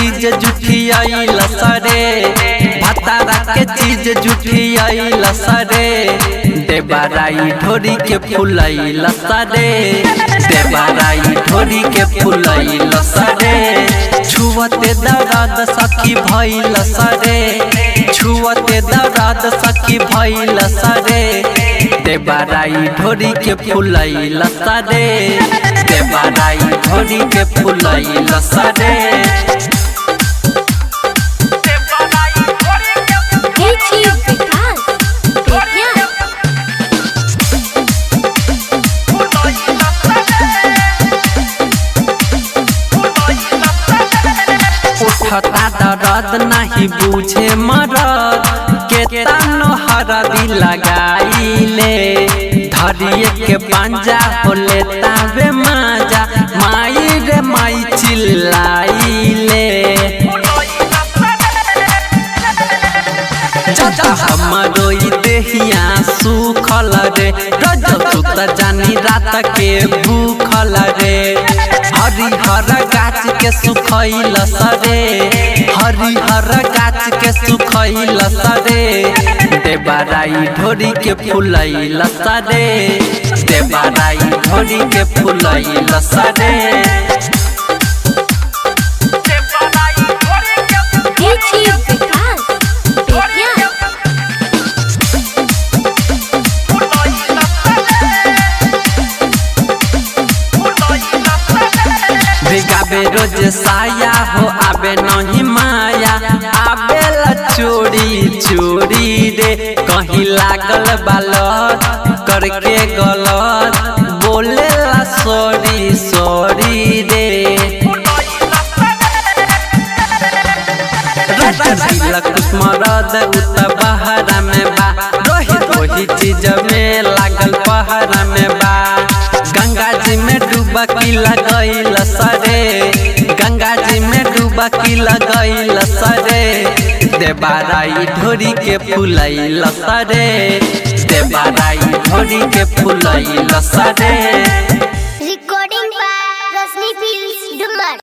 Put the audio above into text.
चीज जुठियाइल सरे भतारा के चीज जुठियाइल सरे देबाराई ढोरी के फुलैल सरे देबाराई ढोरी के फुलैल सरे छुअते दर्द सखी भइल सरे छुअते दर्द सखी भइल सरे देबाराई ढोरी के फुलैल सरे देबाराई ढोरी के फुलैल सरे उठता दर्द नहीं बुझे मरद केतनो हरदी लगाइले धरिए के पंजा हो लेता वे माजा माई रे माई चिल्लाइले हमरो देहिया सुखल रे रज सुत जानी रात के भूखल रे हरिहर गाछ के सुखैल सरे हरिहर गाछ के सुखैल सरे देबाराई ढोरी के फुलैल सरे देबाराई ढोरी के फुलैल सरे भिगाबे रोज साया हो आबे नहीं माया आबे ला चोरी चोरी रे कहीं लागल बालत करके गलत बोले ला सॉरी सॉरी रे मरद उत बहरा में बा रोही चीज में लागल पहरा में बा गंगा जी में डुबकी लगैल सरे गंगा जी में डुबकी लगैल सरे देबाराई ढोरी के फुलैल सरे देबाराई ढोरी के फुलैल सरे।